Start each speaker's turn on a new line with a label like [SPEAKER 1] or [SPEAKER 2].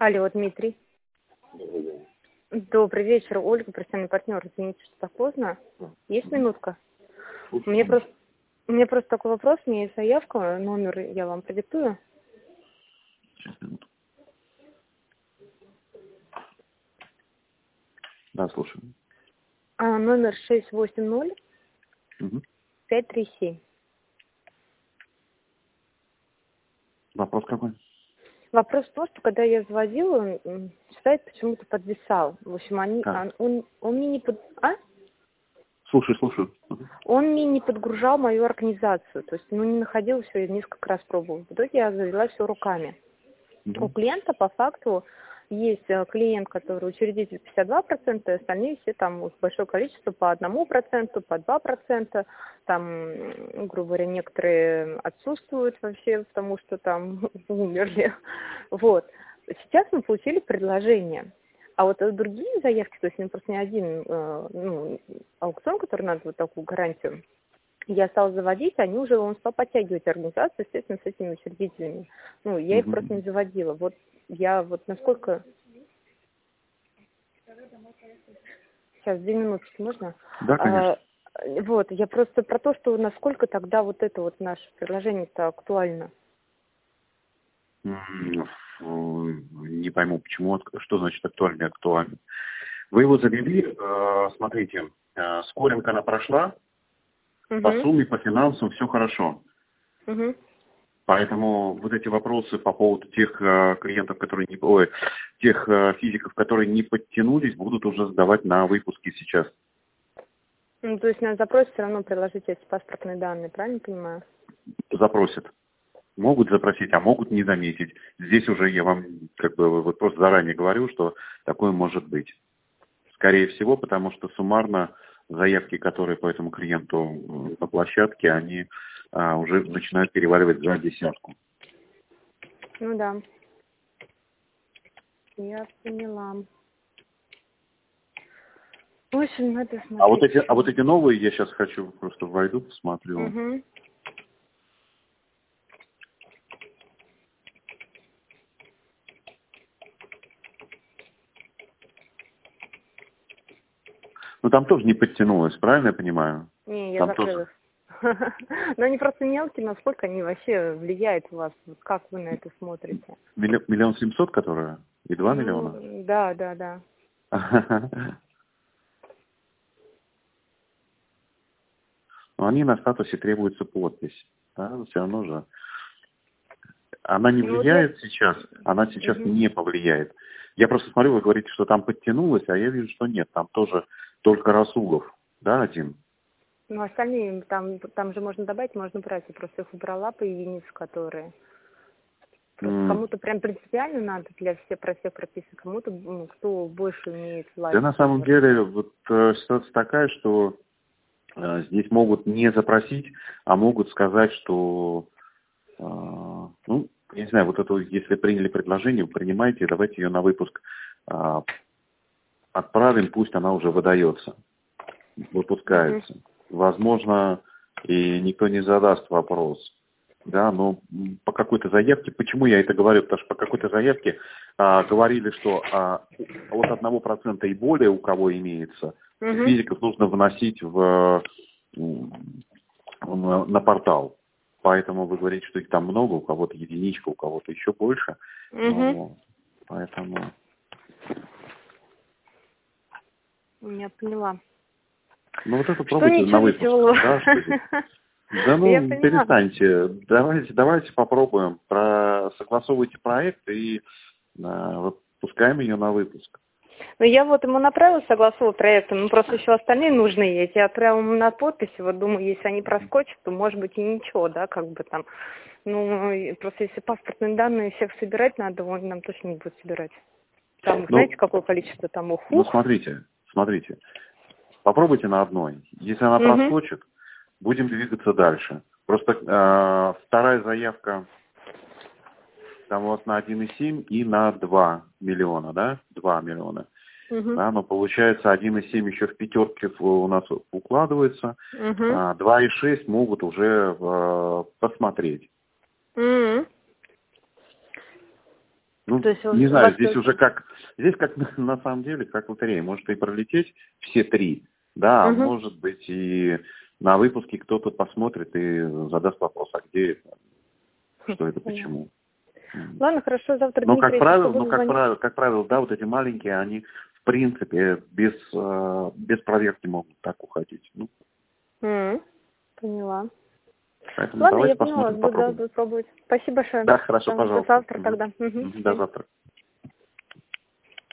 [SPEAKER 1] Алло, Дмитрий. Добрый вечер, Ольга, профессиональный партнер. Извините, что так поздно. Есть минутка? У меня просто такой вопрос, у меня есть заявка, номер я вам продиктую.
[SPEAKER 2] Сейчас, минуту. Да, слушаю.
[SPEAKER 1] Номер 680
[SPEAKER 2] Угу.
[SPEAKER 1] 537.
[SPEAKER 2] Вопрос какой?
[SPEAKER 1] Вопрос в том, что когда я заводила, сайт почему-то подвисал. В общем, он мне не
[SPEAKER 2] Слушаю. Угу.
[SPEAKER 1] Он мне не подгружал мою организацию. То есть, не находил все, я несколько раз пробовала. В итоге я завела все руками.
[SPEAKER 2] Угу.
[SPEAKER 1] У клиента по факту есть клиент, который учредитель 52%, и остальные все там большое количество по 1%, по 2%. Там, грубо говоря, некоторые отсутствуют вообще, потому что там умерли. Вот. Сейчас мы получили предложение. А вот другие заявки, то есть просто не один аукцион, который надо вот такую гарантию, я стала заводить, они уже он стал подтягивать организацию, естественно, с этими учредителями. Я их просто не заводила. Вот я насколько... Сейчас, 2 минуточки, можно?
[SPEAKER 2] Да, конечно.
[SPEAKER 1] Я просто про то, что насколько тогда вот это вот наше предложение-то актуально.
[SPEAKER 2] Не пойму, почему, что значит актуально. Вы его завели, смотрите, скоринг она прошла, по сумме, по финансам все хорошо.
[SPEAKER 1] Угу.
[SPEAKER 2] Поэтому вот эти вопросы по поводу тех клиентов, тех физиков, которые не подтянулись, будут уже задавать на выпуске сейчас.
[SPEAKER 1] То есть на запрос все равно приложить эти паспортные данные, правильно понимаю?
[SPEAKER 2] Запросят. Могут запросить, а могут не заметить. Здесь уже я вам вот просто заранее говорю, что такое может быть. Скорее всего, потому что суммарно заявки, которые по этому клиенту на площадке, они уже начинают переваливать за 10.
[SPEAKER 1] Ну да. Я поняла. В общем, надо смотреть.
[SPEAKER 2] А вот эти новые, я сейчас просто войду, посмотрю.
[SPEAKER 1] Угу.
[SPEAKER 2] Там тоже не подтянулось, правильно я понимаю?
[SPEAKER 1] Не, я
[SPEAKER 2] Там
[SPEAKER 1] закрыла. Но они просто мелкие, насколько они вообще влияют у вас? Вот как вы на это смотрите?
[SPEAKER 2] 1 700 000, которые? И 2 миллиона?
[SPEAKER 1] Да.
[SPEAKER 2] Но они на статусе требуется подпись. Да? Все равно же. Она не влияет сейчас, она сейчас не повлияет. Я просто смотрю, вы говорите, что там подтянулось, а я вижу, что нет. Там тоже только Расулов, да, один.
[SPEAKER 1] Остальные, там же можно добавить, можно брать. Я просто их убрала по единице, которые. Просто кому-то прям принципиально надо про всех прописано, кому-то, кто больше имеет власть.
[SPEAKER 2] Да, на самом деле, ситуация такая, что здесь могут не запросить, а могут сказать, что, я не знаю, вот это, если приняли предложение, вы принимаете, давайте ее на выпуск отправим, пусть она уже выдается, выпускается. Возможно, и никто не задаст вопрос. Да, но по какой-то заявке, почему я это говорю? Потому что по какой-то заявке говорили, что от 1% и более у кого имеется, физиков нужно вносить на портал. Поэтому вы говорите, что их там много, у кого-то единичка, у кого-то еще больше. Поэтому...
[SPEAKER 1] Я поняла.
[SPEAKER 2] Вот это пробуйте на выпуск. Да, что здесь? Да перестаньте. Давайте попробуем. Согласовывайте проект и выпускаем ее на выпуск.
[SPEAKER 1] Я ему направила, согласовала проектом, просто еще остальные нужны. Я отправила ему на подпись, думаю, если они проскочат, то может быть и ничего, да, там. Просто если паспортные данные всех собирать надо, он нам точно не будет собирать. Там, знаете, какое количество там уху?
[SPEAKER 2] Смотрите. Попробуйте на одной. Если она проскочит, будем двигаться дальше. Просто вторая заявка там на 1,7 и на 2 миллиона, да? 2 миллиона. Да, но получается 1,7 еще в пятерке у нас укладывается. 2,6 могут уже посмотреть. Ну,
[SPEAKER 1] То есть
[SPEAKER 2] не знаю, здесь уже здесь как на самом деле, как лотерея. Может и пролететь все 3, да, а может быть и на выпуске кто-то посмотрит и задаст вопрос, а где это, что это, почему.
[SPEAKER 1] Ладно, хорошо, завтра,
[SPEAKER 2] Но
[SPEAKER 1] Дмитрий,
[SPEAKER 2] как правило, да, вот эти маленькие, они в принципе без проверки могут так уходить. Ну,
[SPEAKER 1] поняла.
[SPEAKER 2] Поэтому
[SPEAKER 1] Ладно,
[SPEAKER 2] давайте
[SPEAKER 1] я поняла,
[SPEAKER 2] посмотрим, попробуем.
[SPEAKER 1] буду пробовать. Спасибо большое.
[SPEAKER 2] Да, хорошо, пожалуйста.
[SPEAKER 1] До завтра тогда.
[SPEAKER 2] До завтра.